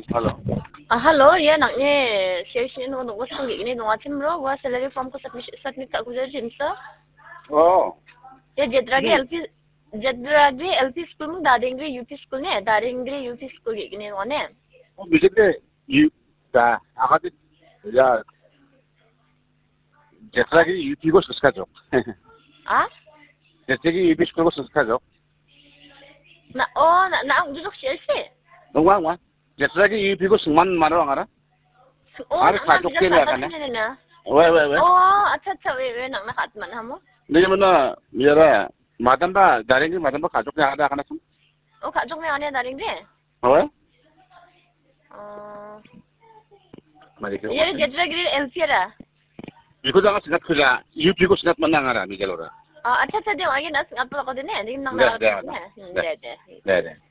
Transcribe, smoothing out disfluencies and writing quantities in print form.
Halo. Halo, ya naknya sesi no nunggu sekali ini nunggu timro, gua salary form ko submit tak kuja jinsa. Oh. Ya jadragi LP school mu daringri UP school ne, daringri UP school ini nunggu. Bisik 다 아가들 야 제트라기 UP고 수스카죠. 제트라기 UP 스쿨고 수스카죠. Na ang duduk sesi. 농왕와 제트라기 UP고 승만 말어 알아? 아니 가족끼리 하네. 왜? 아차 왜 낙나 갔만 하모? 내가 미라 마담바 다랭이 마담바 가족끼리 하다 하나 좀. 가족 내 안에 다ring리? 왜? 말이죠. 얘 제트라기 LP라. 이거 장아 생각 크자. UP고 생각 만나가라 미겔로라. 아차 대 와기 나 생각 또 거든네. 님 낙나. 네.